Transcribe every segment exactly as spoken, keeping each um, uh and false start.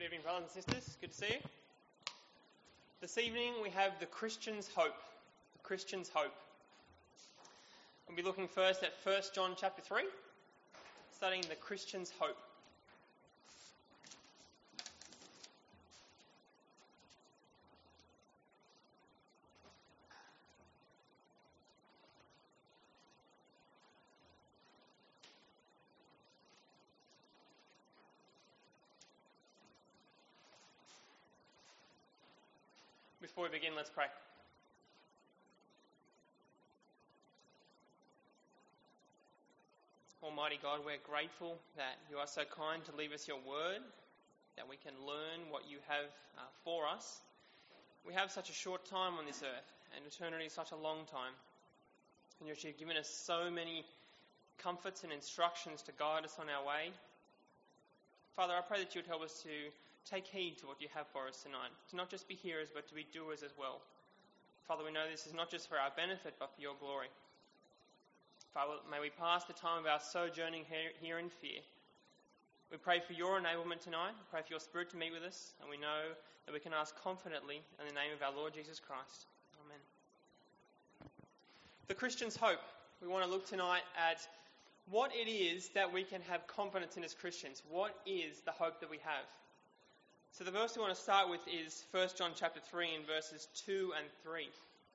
Good evening, brothers and sisters. Good to see you. This evening we have the Christian's hope. The Christian's hope. We'll be looking first at First John chapter three, studying the Christian's hope. Before we begin, let's pray. Almighty God, we're grateful that you are so kind to leave us your word, that we can learn what you have uh, for us. We have such a short time on this earth, and eternity is such a long time. And yet you've given us so many comforts and instructions to guide us on our way. Father, I pray that you would help us to take heed to what you have for us tonight, to not just be hearers, but to be doers as well. Father, we know this is not just for our benefit, but for your glory. Father, may we pass the time of our sojourning here, here in fear. We pray for your enablement tonight. We pray for your Spirit to meet with us, and we know that we can ask confidently in the name of our Lord Jesus Christ. Amen. The Christian's hope. We want to look tonight at what it is that we can have confidence in as Christians. What is the hope that we have? So the verse we want to start with is First John chapter three in verses two and three.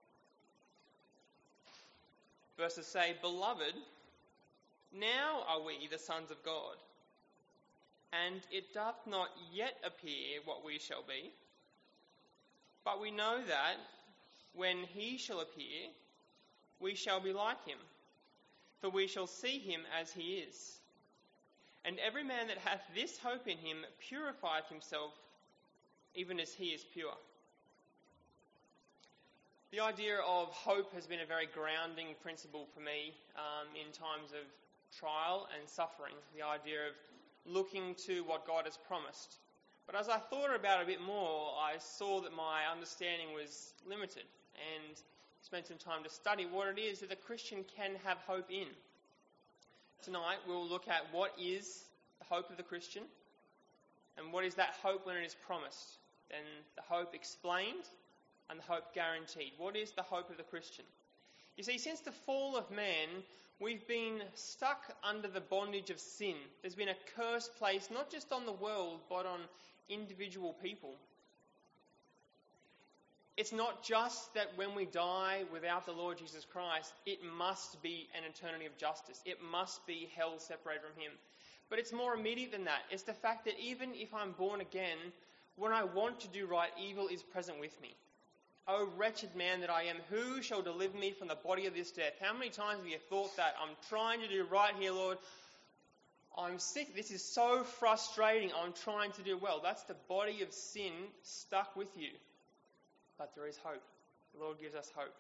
Verses say, "Beloved, now are we the sons of God, and it doth not yet appear what we shall be. But we know that when he shall appear, we shall be like him, for we shall see him as he is. And every man that hath this hope in him purifieth himself, even as he is pure." The idea of hope has been a very grounding principle for me um, in times of trial and suffering. The idea of looking to what God has promised. But as I thought about it a bit more, I saw that my understanding was limited, and spent some time to study what it is that a Christian can have hope in. Tonight we'll look at what is the hope of the Christian, and what is that hope when it is promised. Then the hope explained and the hope guaranteed. What is the hope of the Christian? You see, since the fall of man, we've been stuck under the bondage of sin. There's been a curse placed not just on the world, but on individual people. It's not just that when we die without the Lord Jesus Christ, it must be an eternity of justice. It must be hell separated from him. But it's more immediate than that. It's the fact that even if I'm born again, when I want to do right, evil is present with me. "O wretched man that I am, who shall deliver me from the body of this death?" How many times have you thought that? I'm trying to do right here, Lord. I'm sick. This is so frustrating. I'm trying to do well. That's the body of sin stuck with you. But there is hope. The Lord gives us hope.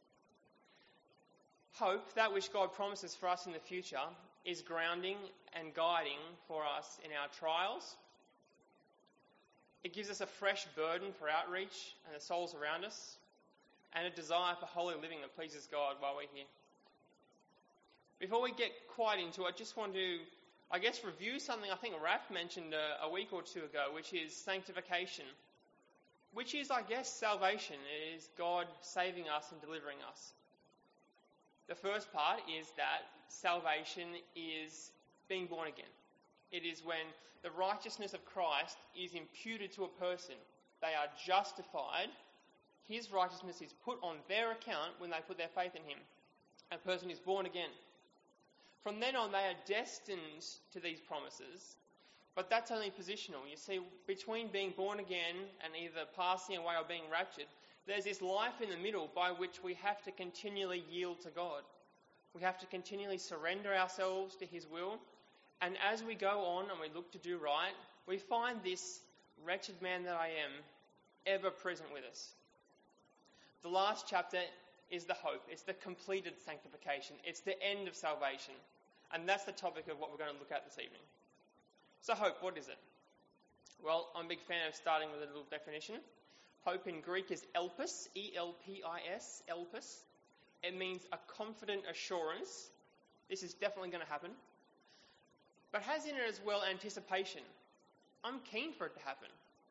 Hope, that which God promises for us in the future, is grounding and guiding for us in our trials. It gives us a fresh burden for outreach and the souls around us, and a desire for holy living that pleases God while we're here. Before we get quite into it, I just want to, I guess, review something I think Raph mentioned a, a week or two ago, which is sanctification, which is, I guess, salvation. It is God saving us and delivering us. The first part is that salvation is being born again. It is when the righteousness of Christ is imputed to a person. They are justified. His righteousness is put on their account when they put their faith in him. A person is born again. From then on, they are destined to these promises, but that's only positional. You see, between being born again and either passing away or being raptured, there's this life in the middle by which we have to continually yield to God. We have to continually surrender ourselves to his will. And as we go on and we look to do right, we find this wretched man that I am ever present with us. The last chapter is the hope. It's the completed sanctification. It's the end of salvation. And that's the topic of what we're going to look at this evening. So hope, what is it? Well, I'm a big fan of starting with a little definition. Hope in Greek is elpis, E L P I S, elpis. It means a confident assurance. This is definitely going to happen. But has in it as well anticipation. I'm keen for it to happen.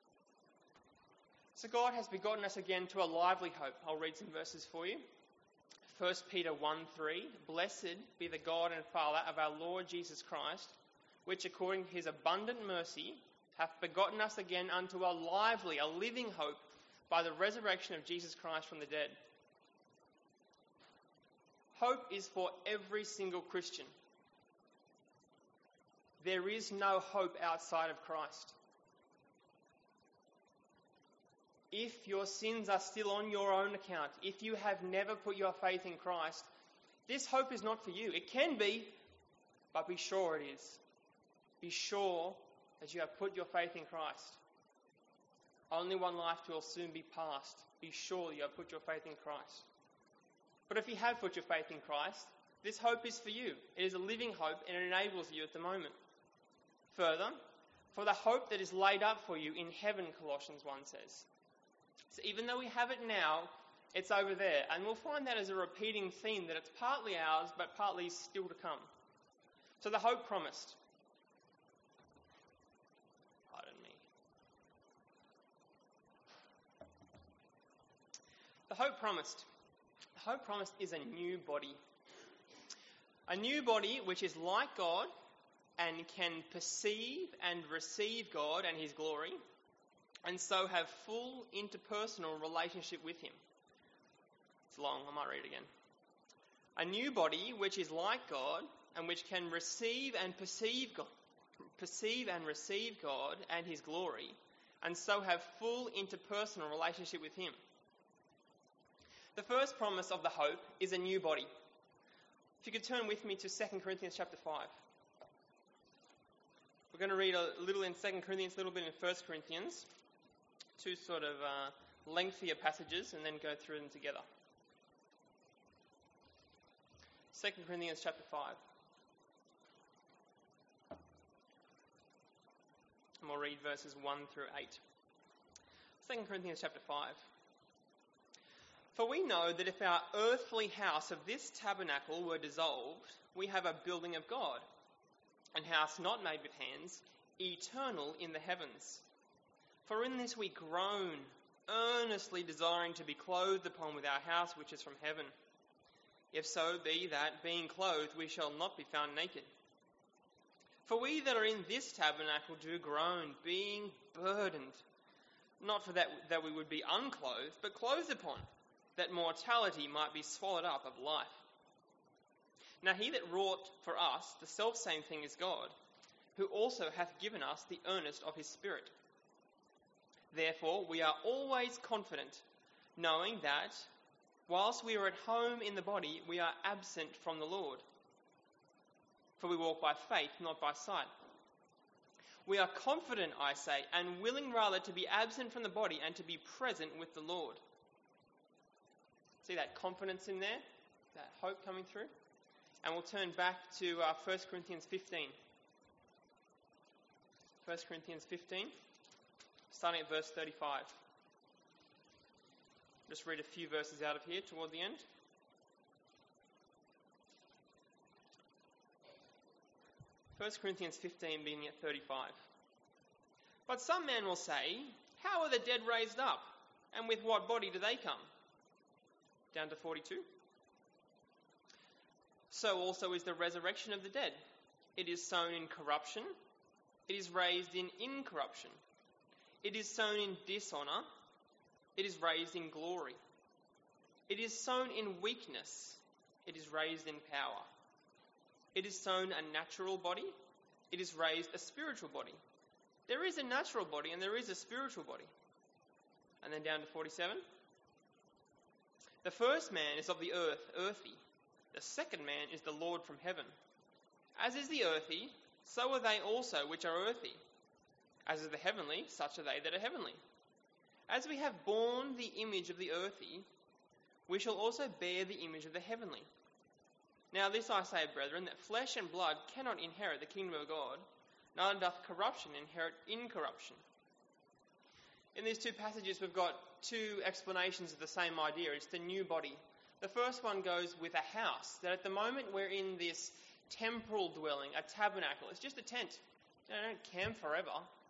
So God has begotten us again to a lively hope. I'll read some verses for you. First Peter one three, Blessed be the God and Father of our Lord Jesus Christ, which according to his abundant mercy hath begotten us again unto a lively, a living hope by the resurrection of Jesus Christ from the dead. Hope is for every single Christian. There is no hope outside of Christ. If your sins are still on your own account, if you have never put your faith in Christ, this hope is not for you. It can be, but be sure it is. Be sure that you have put your faith in Christ. Only one life will soon be passed. Be sure you have put your faith in Christ. But if you have put your faith in Christ, this hope is for you. It is a living hope and it enables you at the moment. Further, for the hope that is laid up for you in heaven, Colossians one says. So even though we have it now, it's over there. And we'll find that as a repeating theme, that it's partly ours, but partly still to come. So the hope promised. Pardon me. The hope promised. The hope promised is a new body. A new body which is like God and can perceive and receive God and his glory, and so have full interpersonal relationship with him. It's long, I might read it again. A new body which is like God and which can receive and perceive God, perceive and receive God and his glory, and so have full interpersonal relationship with him. The first promise of the hope is a new body. If you could turn with me to Second Corinthians chapter five. We're going to read a little in Second Corinthians, a little bit in First Corinthians. Two sort of uh, lengthier passages, and then go through them together. Second Corinthians chapter five. And we'll read verses one through eight. Second Corinthians chapter five. For we know that if our earthly house of this tabernacle were dissolved, we have a building of God, an house not made with hands, eternal in the heavens. For in this we groan, earnestly desiring to be clothed upon with our house which is from heaven. If so be that, being clothed, we shall not be found naked. For we that are in this tabernacle do groan, being burdened, not for that, that we would be unclothed, but clothed upon, that mortality might be swallowed up of life. Now he that wrought for us the selfsame thing is God, who also hath given us the earnest of his Spirit. Therefore we are always confident, knowing that, whilst we are at home in the body, we are absent from the Lord. For we walk by faith, not by sight. We are confident, I say, and willing rather to be absent from the body and to be present with the Lord. See that confidence in there? That hope coming through? And we'll turn back to uh, First Corinthians fifteen. First Corinthians fifteen, starting at verse thirty-five. Just read a few verses out of here toward the end. First Corinthians fifteen, beginning at thirty-five. But some man will say, how are the dead raised up? And with what body do they come? Down to forty-two. So also is the resurrection of the dead. It is sown in corruption. It is raised in incorruption. It is sown in dishonour. It is raised in glory. It is sown in weakness. It is raised in power. It is sown a natural body. It is raised a spiritual body. There is a natural body and there is a spiritual body. And then down to forty-seven. The first man is of the earth, earthy. The second man is the Lord from heaven. As is the earthy, so are they also which are earthy. As is the heavenly, such are they that are heavenly. As we have borne the image of the earthy, we shall also bear the image of the heavenly. Now this I say, brethren, that flesh and blood cannot inherit the kingdom of God, neither doth corruption inherit incorruption. In these two passages we've got two explanations of the same idea. It's the new body. The first one goes with a house, that at the moment we're in this temporal dwelling, a tabernacle. It's just a tent. You don't camp forever.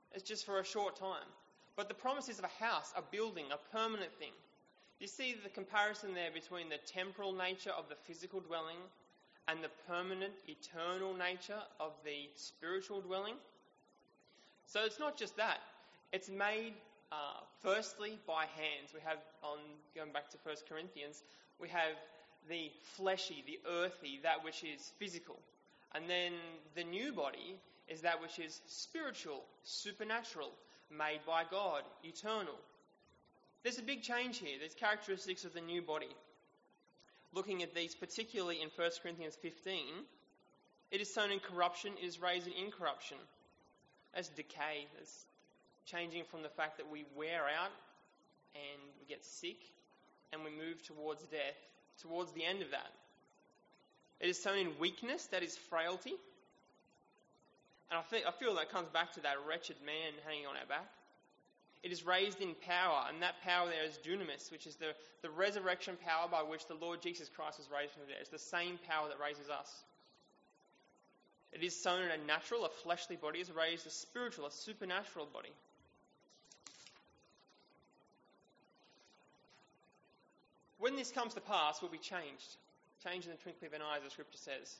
It's just for a short time. But the promise is of a house, a building, a permanent thing. You see the comparison there between the temporal nature of the physical dwelling and the permanent, eternal nature of the spiritual dwelling? So it's not just that. It's made, uh, firstly, by hands. We have, on going back to First Corinthians, we have the fleshy, the earthy, that which is physical. And then the new body is that which is spiritual, supernatural, made by God, eternal. There's a big change here. There's characteristics of the new body. Looking at these, particularly in First Corinthians fifteen, it is sown in corruption, it is raised in incorruption. That's decay. That's changing from the fact that we wear out and we get sick and we move towards death, towards the end of that. It is sown in weakness, that is frailty. And I feel, I feel that comes back to that wretched man hanging on our back. It is raised in power, and that power there is dunamis, which is the, the resurrection power by which the Lord Jesus Christ was raised from the dead. It's the same power that raises us. It is sown in a natural, a fleshly body, is raised a spiritual, a supernatural body. When this comes to pass, we'll be changed. Changed in the twinkling of an eye, as the scripture says.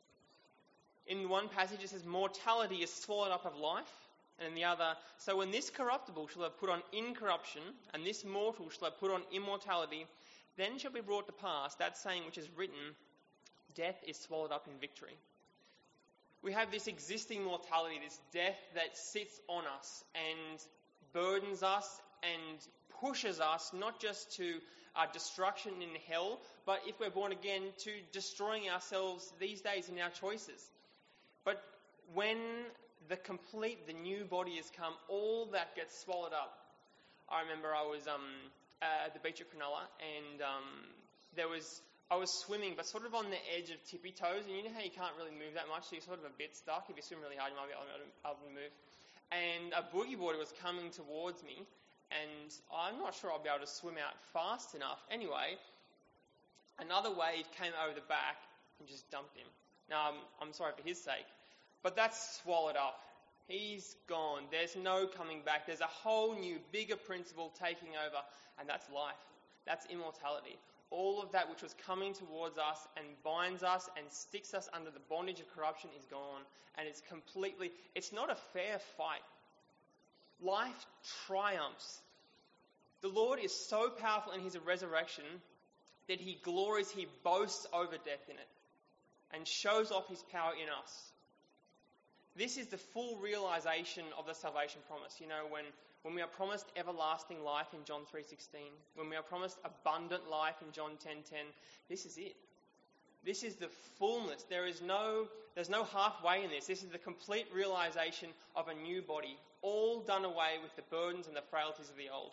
In one passage it says, mortality is swallowed up of life. And in the other, so when this corruptible shall have put on incorruption, and this mortal shall have put on immortality, then shall be brought to pass that saying which is written, death is swallowed up in victory. We have this existing mortality, this death that sits on us and burdens us and pushes us not just to uh, destruction in hell, but if we're born again, to destroying ourselves these days in our choices. But when the complete, the new body has come, all that gets swallowed up. I remember I was um, uh, at the beach at Cronulla, and um, there was I was swimming, but sort of on the edge of tippy toes, and you know how you can't really move that much, so you're sort of a bit stuck. If you swim really hard, you might be able to, able to move. And a boogie boarder was coming towards me, and I'm not sure I'll be able to swim out fast enough. Anyway, another wave came over the back and just dumped him. Now, I'm, I'm sorry for his sake, but that's swallowed up. He's gone. There's no coming back. There's a whole new, bigger principle taking over, and that's life. That's immortality. All of that which was coming towards us and binds us and sticks us under the bondage of corruption is gone, and it's completely, it's not a fair fight. Life triumphs. The Lord is so powerful in his resurrection that he glories, he boasts over death in it and shows off his power in us. This is the full realization of the salvation promise. You know, when, when we are promised everlasting life in John three sixteen, when we are promised abundant life in John ten ten, this is it. This is the fullness. There is no, there's no halfway in this. This is the complete realization of a new body, all done away with the burdens and the frailties of the old.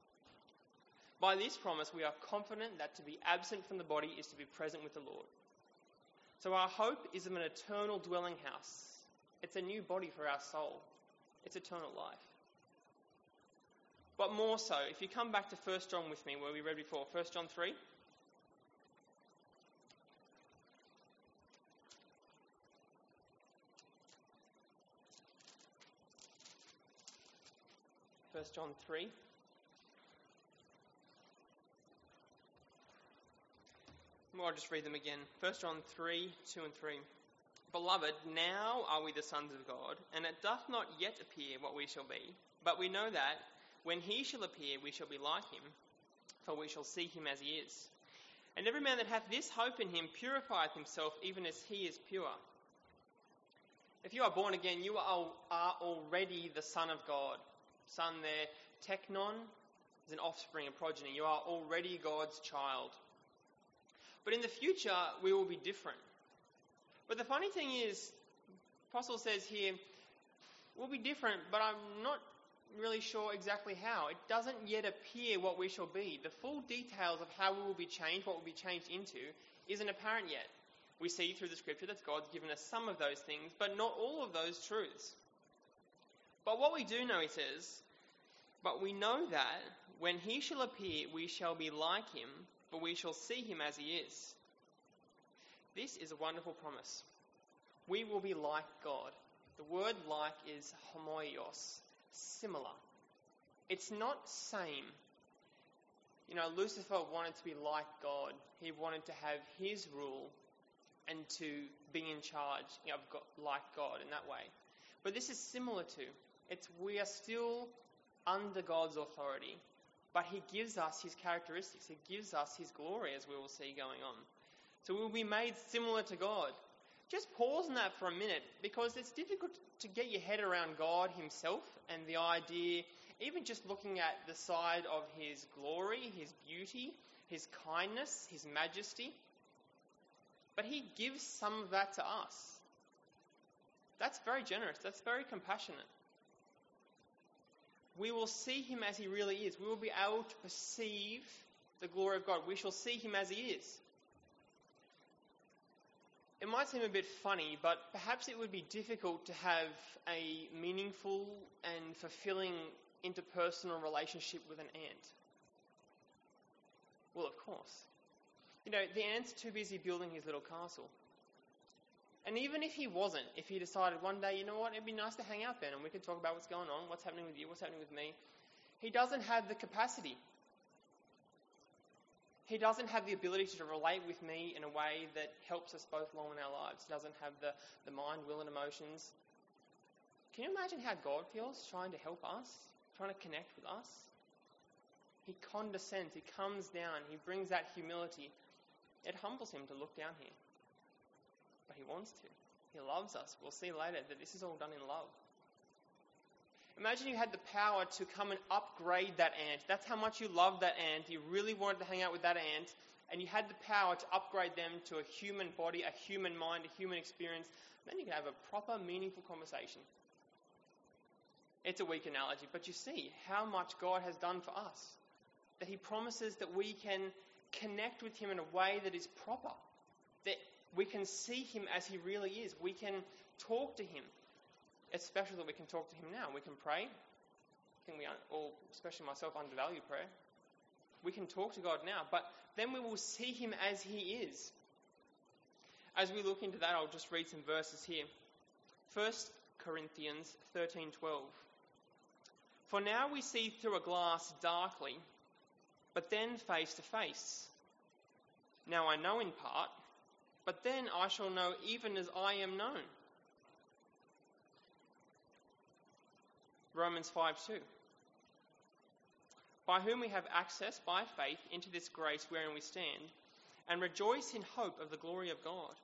By this promise, we are confident that to be absent from the body is to be present with the Lord. So our hope is of an eternal dwelling house. It's a new body for our soul. It's eternal life. But more so, if you come back to First John with me, where we read before, First John three. First John three. Well, I'll just read them again. First John three, two and three. Beloved, now are we the sons of God, and it doth not yet appear what we shall be. But we know that when he shall appear, we shall be like him, for we shall see him as he is. And every man that hath this hope in him purifieth himself, even as he is pure. If you are born again, you are, are already the son of God. Son there, teknon, is an offspring, a progeny. You are already God's child. But in the future, we will be different. But the funny thing is, the Apostle says here, we'll be different, but I'm not really sure exactly how. It doesn't yet appear what we shall be. The full details of how we will be changed, what we'll be changed into, isn't apparent yet. We see through the scripture that God's given us some of those things, but not all of those truths. But what we do know, he says, but we know that when he shall appear, we shall be like him, for we shall see him as he is. This is a wonderful promise. We will be like God. The word like is homoios. similar. It's not same. You know, Lucifer wanted to be like God. He wanted to have his rule and to be in charge of God, like God in that way. But this is similar to. It's we are still under God's authority, but he gives us his characteristics. He gives us his glory, as we will see going on. So we will be made similar to God. Just pause on that for a minute, because it's difficult to get your head around God himself and the idea, even just looking at the side of his glory, his beauty, his kindness, his majesty. But he gives some of that to us. That's very generous. That's very compassionate. We will see him as he really is. We will be able to perceive the glory of God. We shall see him as he is. It might seem a bit funny, but perhaps it would be difficult to have a meaningful and fulfilling interpersonal relationship with an ant. Well, of course. You know, the ant's too busy building his little castle. And even if he wasn't, if he decided one day, you know what, it'd be nice to hang out then and we could talk about what's going on, what's happening with you, what's happening with me, he doesn't have the capacity. He doesn't have the ability to relate with me in a way that helps us both along in our lives. He doesn't have the, the mind, will and emotions. Can you imagine how God feels trying to help us, trying to connect with us? He condescends, he comes down, he brings that humility. It humbles him to look down here. But he wants to. He loves us. We'll see later that this is all done in love. Imagine you had the power to come and upgrade that ant. That's how much you love that ant. You really wanted to hang out with that ant. And you had the power to upgrade them to a human body, a human mind, a human experience. Then you can have a proper, meaningful conversation. It's a weak analogy, but you see how much God has done for us. That he promises that we can connect with him in a way that is proper. That we can see him as he really is. We can talk to him. It's special that we can talk to him now. We can pray. I think we all, especially myself, undervalue prayer. We can talk to God now, but then we will see him as he is. As we look into that, I'll just read some verses here. First Corinthians thirteen twelve. For now we see through a glass darkly, but then face to face. Now I know in part, but then I shall know even as I am known. Romans five two. By whom we have access by faith into this grace wherein we stand, and rejoice in hope of the glory of God.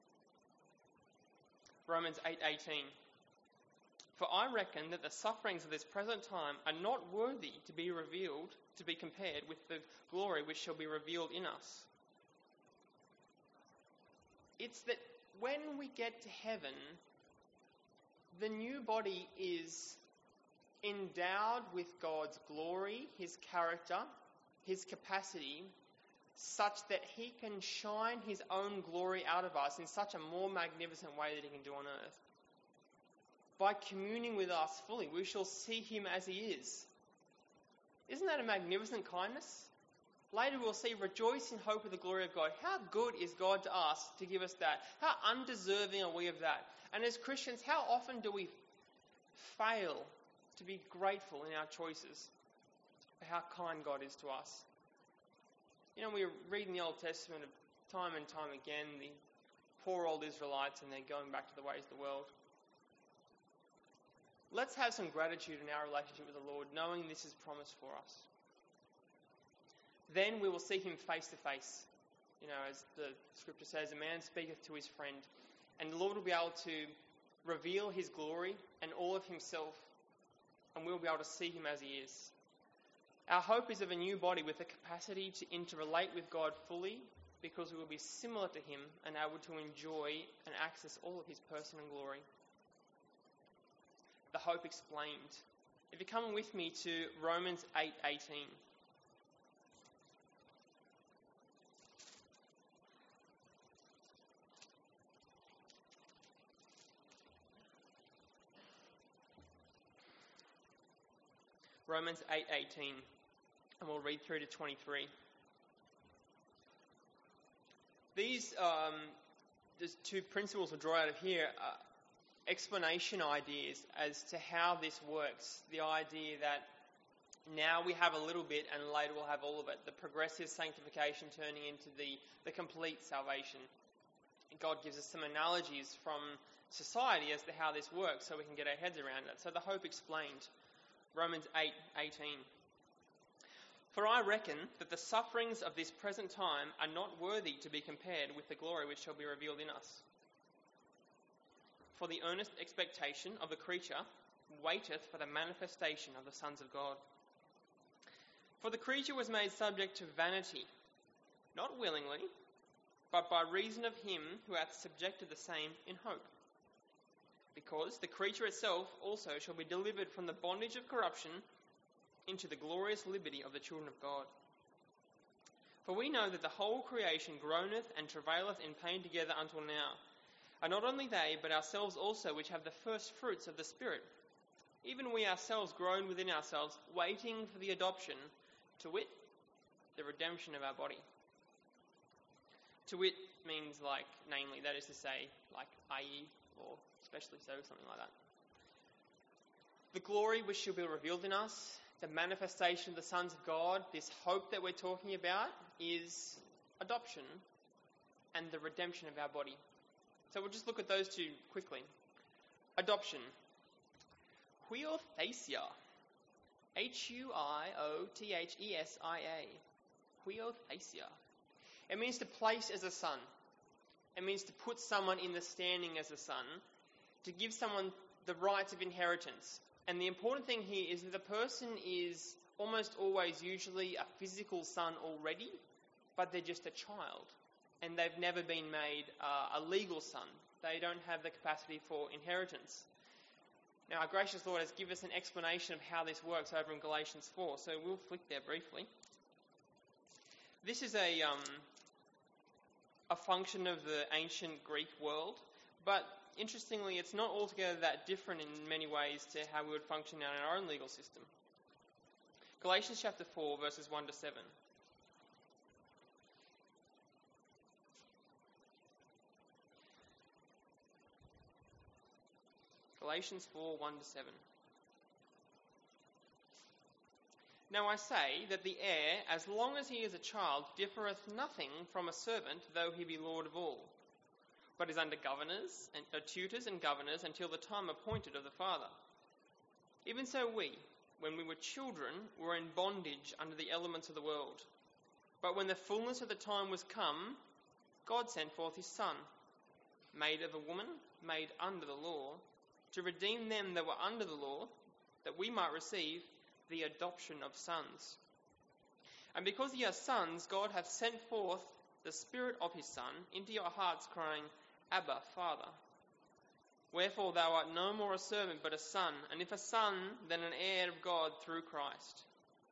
Romans eight eighteen. For I reckon that the sufferings of this present time are not worthy to be revealed, to be compared with the glory which shall be revealed in us. It's that when we get to heaven, the new body is endowed with God's glory, his character, his capacity, such that he can shine his own glory out of us in such a more magnificent way that he can do on earth. By communing with us fully, we shall see him as he is. Isn't that a magnificent kindness? Later we'll see, rejoice in hope of the glory of God. How good is God to us to give us that? How undeserving are we of that? And as Christians, how often do we fail to be grateful in our choices for how kind God is to us? You know, we read in the Old Testament of time and time again the poor old Israelites and they're going back to the ways of the world. Let's have some gratitude in our relationship with the Lord, knowing this is promised for us. Then we will see him face to face. You know, as the scripture says, a man speaketh to his friend. And the Lord will be able to reveal his glory and all of himself, and we'll be able to see him as he is. Our hope is of a new body with the capacity to interrelate with God fully, because we will be similar to him and able to enjoy and access all of his person and glory. The hope explained. If you come with me to Romans eight eighteen. Romans eight eighteen, and we'll read through to twenty-three. These um, there's two principles we'll draw out of here. Uh, explanation ideas as to how this works. The idea that now we have a little bit and later we'll have all of it. The progressive sanctification turning into the, the complete salvation. God gives us some analogies from society as to how this works so we can get our heads around it. So the hope explained. Romans eight eighteen. For I reckon that the sufferings of this present time are not worthy to be compared with the glory which shall be revealed in us. For the earnest expectation of the creature waiteth for the manifestation of the sons of God. For the creature was made subject to vanity, not willingly, but by reason of him who hath subjected the same in hope. Because the creature itself also shall be delivered from the bondage of corruption into the glorious liberty of the children of God. For we know that the whole creation groaneth and travaileth in pain together until now. And not only they, but ourselves also, which have the first fruits of the Spirit, even we ourselves groan within ourselves, waiting for the adoption, to wit, the redemption of our body. To wit means like, namely, that is to say, like, that is, or especially so, something like that. The glory which shall be revealed in us, the manifestation of the sons of God, this hope that we're talking about, is adoption and the redemption of our body. So we'll just look at those two quickly. Adoption. Huiothesia. H U I O T H E S I A. Huiothesia. It means to place as a son. It means to put someone in the standing as a son, to give someone the rights of inheritance. And the important thing here is that the person is almost always usually a physical son already, but they're just a child. And they've never been made uh, a legal son. They don't have the capacity for inheritance. Now, our gracious Lord has given us an explanation of how this works over in Galatians four, so we'll flick there briefly. This is a um, a function of the ancient Greek world, but interestingly, it's not altogether that different in many ways to how we would function now in our own legal system. Galatians chapter four, verses one to seven. Galatians four, one to seven. Now I say that the heir, as long as he is a child, differeth nothing from a servant, though he be lord of all, but is under governors, and uh, tutors and governors, until the time appointed of the father. Even so we, when we were children, were in bondage under the elements of the world. But when the fullness of the time was come, God sent forth his Son, made of a woman, made under the law, to redeem them that were under the law, that we might receive the adoption of sons. And because ye are sons, God hath sent forth the Spirit of his Son into your hearts, crying, Abba, Father. Wherefore thou art no more a servant, but a son, and if a son, then an heir of God through Christ.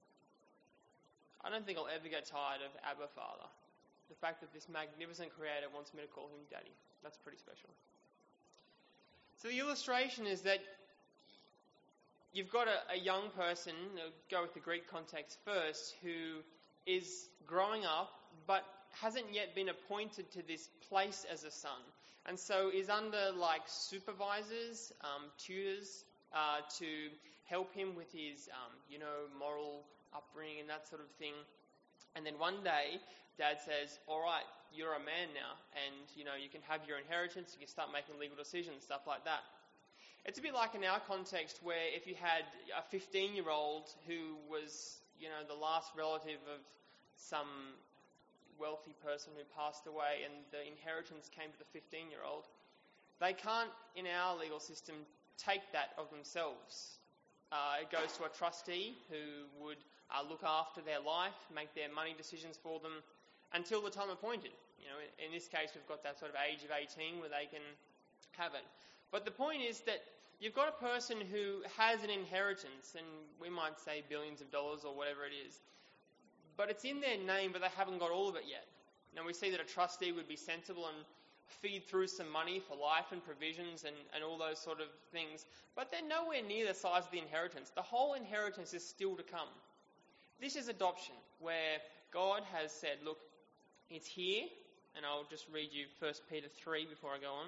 I don't think I'll ever get tired of Abba, Father. The fact that this magnificent Creator wants me to call him Daddy. That's pretty special. So the illustration is that you've got a, a young person, go with the Greek context first, who is growing up but hasn't yet been appointed to this place as a son. And so is under like supervisors, um, tutors, uh, to help him with his, um, you know, moral upbringing and that sort of thing. And then one day, Dad says, all right, you're a man now, and, you know, you can have your inheritance, you can start making legal decisions, stuff like that. It's a bit like in our context where if you had a fifteen-year-old who was, you know, the last relative of some wealthy person who passed away and the inheritance came to the fifteen-year-old, they can't, in our legal system, take that of themselves. Uh, it goes to a trustee who would uh, look after their life, make their money decisions for them until the time appointed. You know, in, in this case, we've got that sort of age of eighteen where they can have it. But the point is that you've got a person who has an inheritance, and we might say billions of dollars or whatever it is, but it's in their name, but they haven't got all of it yet. Now, we see that a trustee would be sensible and feed through some money for life and provisions and, and all those sort of things, but they're nowhere near the size of the inheritance. The whole inheritance is still to come. This is adoption, where God has said, look, it's here, and I'll just read you First Peter three before I go on.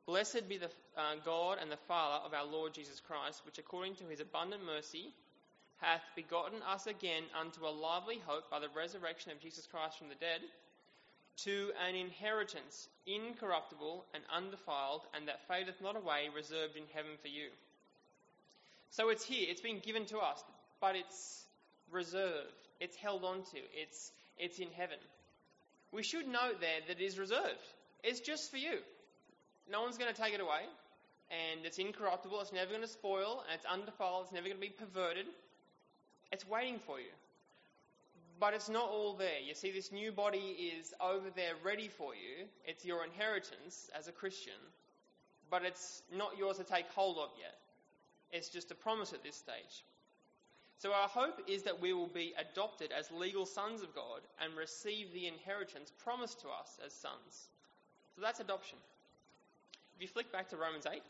Blessed be the uh, God and the Father of our Lord Jesus Christ, which according to his abundant mercy hath begotten us again unto a lively hope by the resurrection of Jesus Christ from the dead, to an inheritance incorruptible and undefiled, and that fadeth not away, reserved in heaven for you. So it's here, it's been given to us, but it's reserved, it's held on to, it's, it's in heaven. We should note there that it is reserved. It's just for you. No one's going to take it away, and it's incorruptible, it's never going to spoil, and it's undefiled, it's never going to be perverted. It's waiting for you. But it's not all there. You see, this new body is over there ready for you. It's your inheritance as a Christian, but it's not yours to take hold of yet. It's just a promise at this stage. So our hope is that we will be adopted as legal sons of God and receive the inheritance promised to us as sons. So that's adoption. If you flick back to Romans eight,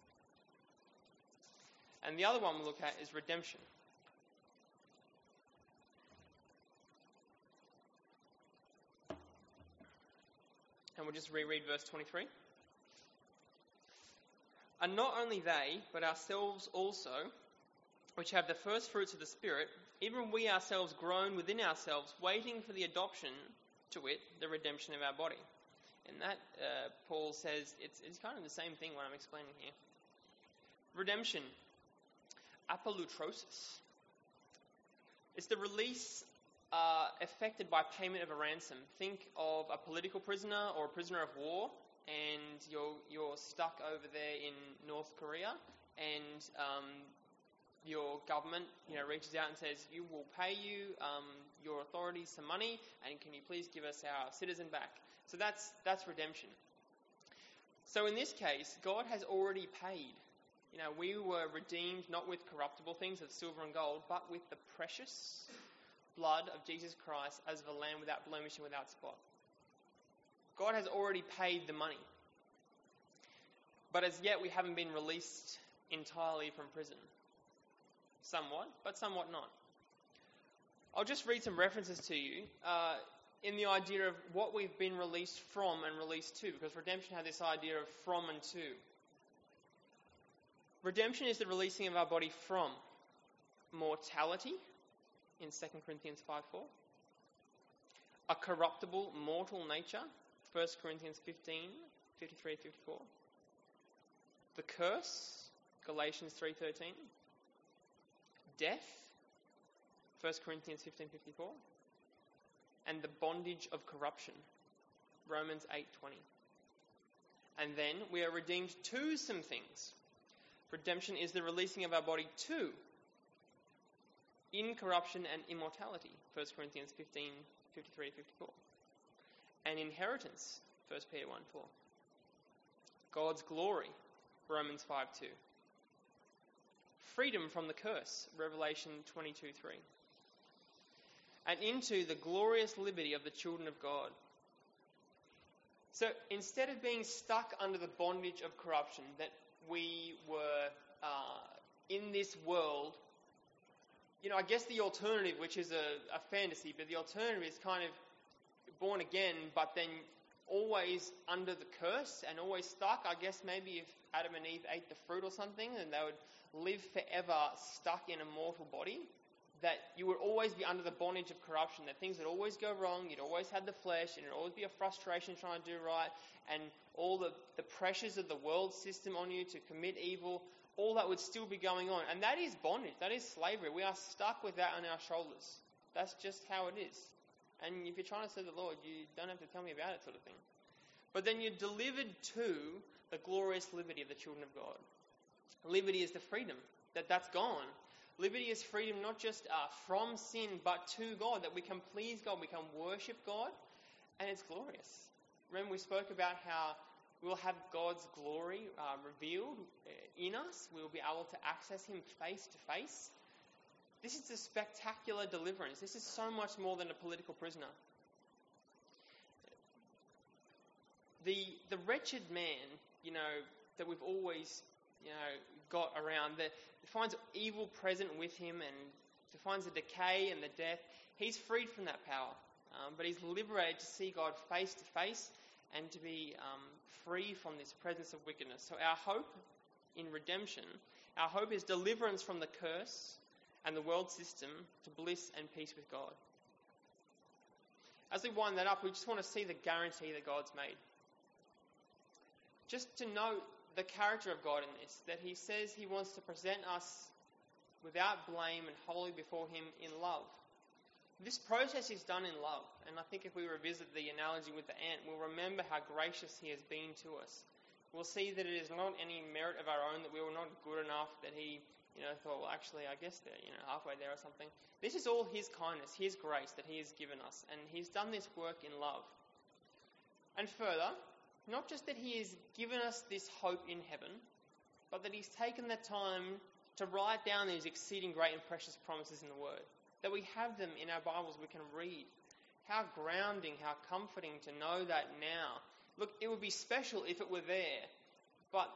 and the other one we'll look at is redemption. And we'll just reread verse twenty-three. And not only they, but ourselves also, which have the first fruits of the Spirit, even we ourselves groan within ourselves, waiting for the adoption, to wit, the redemption of our body. And that, uh, Paul says, it's, it's kind of the same thing what I'm explaining here. Redemption, apolutrosis. It's the release uh, effected by payment of a ransom. Think of a political prisoner or a prisoner of war, and you're you're stuck over there in North Korea, and um, your government, you know, reaches out and says, "You will pay you um, your authorities some money, and can you please give us our citizen back?" So that's that's redemption. So in this case, God has already paid. You know, we were redeemed not with corruptible things of silver and gold, but with the precious blood of Jesus Christ as of a lamb without blemish and without spot. God has already paid the money. But as yet we haven't been released entirely from prison. Somewhat, but somewhat not. I'll just read some references to you uh, in the idea of what we've been released from and released to, because redemption had this idea of from and to. Redemption is the releasing of our body from mortality in Second Corinthians five four, a corruptible mortal nature, First Corinthians fifteen fifty-three to fifty-four, the curse, Galatians three thirteen, death, First Corinthians fifteen fifty-four, and the bondage of corruption, Romans eight twenty. And then we are redeemed to some things. Redemption is the releasing of our body to incorruption and immortality, First Corinthians fifteen fifty-three to fifty-four. And inheritance, First Peter one four. God's glory, Romans five two. Freedom from the curse, Revelation twenty-two three. And into the glorious liberty of the children of God. So instead of being stuck under the bondage of corruption, that we were uh, in this world, you know, I guess the alternative, which is a, a fantasy, but the alternative is kind of born again, but then always under the curse and always stuck. I guess maybe if Adam and Eve ate the fruit or something, then they would live forever stuck in a mortal body. That you would always be under the bondage of corruption, that things would always go wrong, you'd always have the flesh, and it would always be a frustration trying to do right, and all the, the pressures of the world system on you to commit evil, all that would still be going on. And that is bondage, that is slavery. We are stuck with that on our shoulders. That's just how it is. And if you're trying to serve the Lord, you don't have to tell me about it, sort of thing. But then you're delivered to the glorious liberty of the children of God. Liberty is the freedom, that that's gone. Liberty is freedom not just uh, from sin, but to God, that we can please God, we can worship God, and it's glorious. Remember we spoke about how we'll have God's glory uh, revealed in us. We'll be able to access Him face to face. This is a spectacular deliverance. This is so much more than a political prisoner. The the wretched man, you know, that we've always, you know, got around, that finds evil present with him and finds the decay and the death, he's freed from that power. Um, but he's liberated to see God face to face, and to be um, free from this presence of wickedness. So our hope in redemption, our hope is deliverance from the curse and the world system to bliss and peace with God. As we wind that up, we just want to see the guarantee that God's made. Just to note the character of God in this, that he says he wants to present us without blame and holy before him in love. This process is done in love, and I think if we revisit the analogy with the ant, we'll remember how gracious he has been to us. We'll see that it is not any merit of our own, that we were not good enough, that he, you know, thought, well, actually, I guess they're, you know, halfway there or something. This is all his kindness, his grace that he has given us, and he's done this work in love. And further, not just that he has given us this hope in heaven, but that he's taken the time to write down these exceeding great and precious promises in the Word. That we have them in our Bibles, we can read. How grounding, how comforting to know that now. Look, it would be special if it were there, but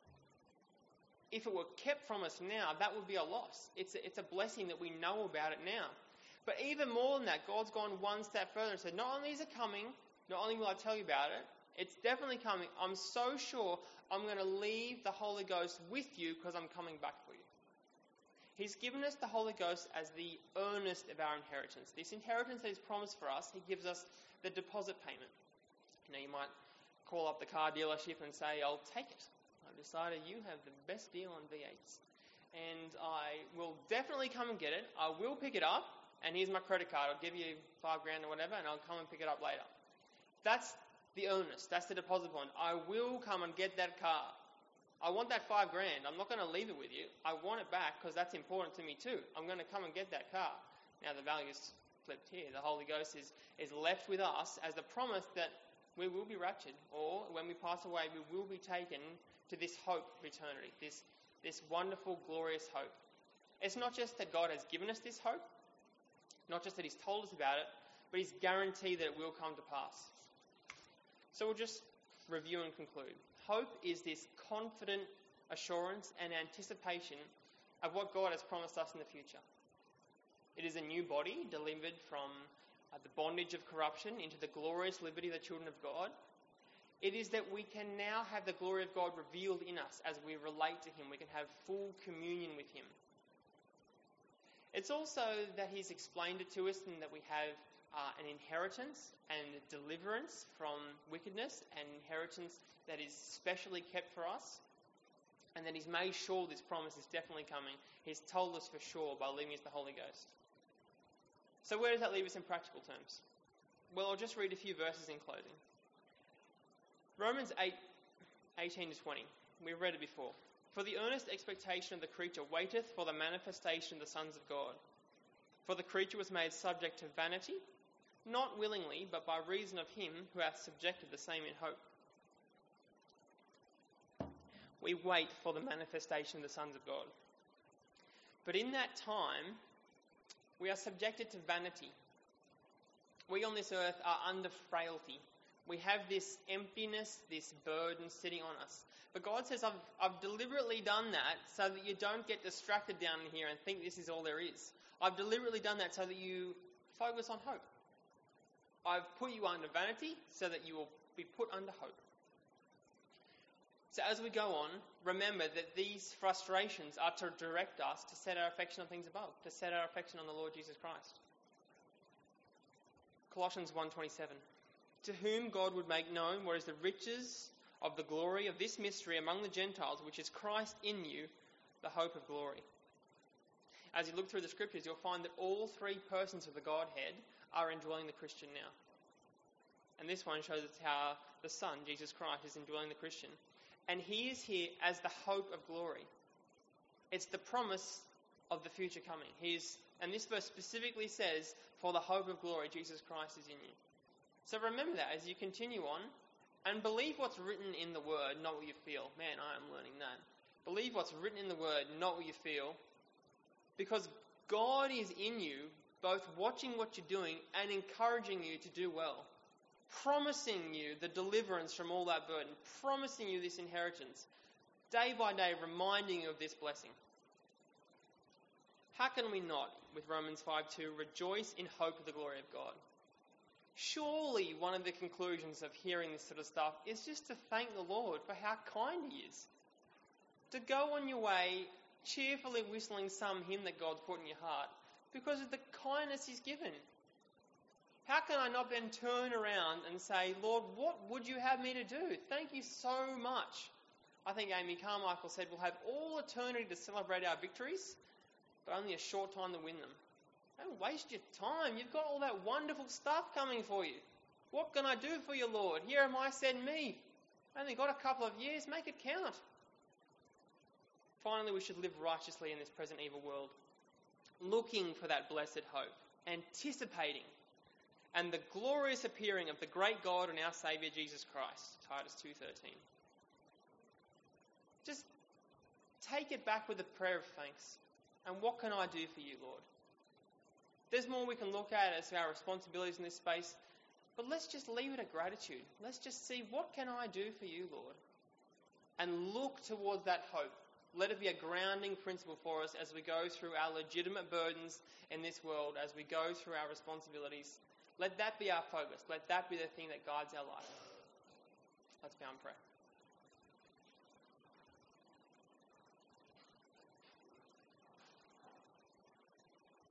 if it were kept from us now, that would be a loss. It's a, it's a blessing that we know about it now. But even more than that, God's gone one step further and said, not only is it coming, not only will I tell you about it, it's definitely coming. I'm so sure I'm going to leave the Holy Ghost with you because I'm coming back for you. He's given us the Holy Ghost as the earnest of our inheritance. This inheritance that he's promised for us, he gives us the deposit payment. You know, you might call up the car dealership and say, I'll take it. I've decided you have the best deal on V eights. And I will definitely come and get it. I will pick it up, and here's my credit card. I'll give you five grand or whatever, and I'll come and pick it up later. That's the earnest. That's the deposit bond. I will come and get that car. I want that five grand. I'm not going to leave it with you. I want it back because that's important to me too. I'm going to come and get that car. Now the value's flipped here. The Holy Ghost is, is left with us as the promise that we will be raptured, or when we pass away, we will be taken to this hope of eternity, this, this wonderful, glorious hope. It's not just that God has given us this hope, not just that he's told us about it, but he's guaranteed that it will come to pass. So we'll just review and conclude. Hope is this confident assurance and anticipation of what God has promised us in the future. It is a new body delivered from uh, the bondage of corruption into the glorious liberty of the children of God. It is that we can now have the glory of God revealed in us as we relate to him. We can have full communion with him. It's also that he's explained it to us and that we have uh, an inheritance and deliverance from wickedness, an inheritance that is specially kept for us, and that he's made sure this promise is definitely coming. He's told us for sure by leaving us the Holy Ghost. So where does that leave us in practical terms? Well, I'll just read a few verses in closing. Romans eight, eighteen to twenty. We've read it before. For the earnest expectation of the creature waiteth for the manifestation of the sons of God. For the creature was made subject to vanity, not willingly, but by reason of him who hath subjected the same in hope. We wait for the manifestation of the sons of God. But in that time, we are subjected to vanity. We on this earth are under frailty. We have this emptiness, this burden sitting on us. But God says, I've, I've deliberately done that so that you don't get distracted down here and think this is all there is. I've deliberately done that so that you focus on hope. I've put you under vanity so that you will be put under hope. So as we go on, remember that these frustrations are to direct us to set our affection on things above, to set our affection on the Lord Jesus Christ. Colossians one twenty-seven. To whom God would make known what is the riches of the glory of this mystery among the Gentiles, which is Christ in you, the hope of glory. As you look through the scriptures, you'll find that all three persons of the Godhead are indwelling the Christian now. And this one shows us how the Son, Jesus Christ, is indwelling the Christian. And he is here as the hope of glory. It's the promise of the future coming. He is, and this verse specifically says, for the hope of glory, Jesus Christ is in you. So remember that as you continue on, and believe what's written in the Word, not what you feel. Man, I am learning that. Believe what's written in the Word, not what you feel. Because God is in you, both watching what you're doing and encouraging you to do well. Promising you the deliverance from all that burden. Promising you this inheritance. Day by day, reminding you of this blessing. How can we not, with Romans five two, rejoice in hope of the glory of God? Surely one of the conclusions of hearing this sort of stuff is just to thank the Lord for how kind he is. To go on your way cheerfully whistling some hymn that God's put in your heart because of the kindness he's given. How can I not then turn around and say, Lord, what would you have me to do? Thank you so much. I think Amy Carmichael said we'll have all eternity to celebrate our victories, but only a short time to win them. Don't waste your time. You've got all that wonderful stuff coming for you. What can I do for you, Lord? Here am I, send me. I only got a couple of years. Make it count. Finally, we should live righteously in this present evil world, looking for that blessed hope, anticipating, and the glorious appearing of the great God and our Saviour Jesus Christ. Titus two thirteen. Just take it back with a prayer of thanks. And what can I do for you, Lord? There's more we can look at as our responsibilities in this space, but let's just leave it at gratitude. Let's just see, what can I do for you, Lord? And look towards that hope. Let it be a grounding principle for us as we go through our legitimate burdens in this world, as we go through our responsibilities. Let that be our focus. Let that be the thing that guides our life. Let's bow and pray.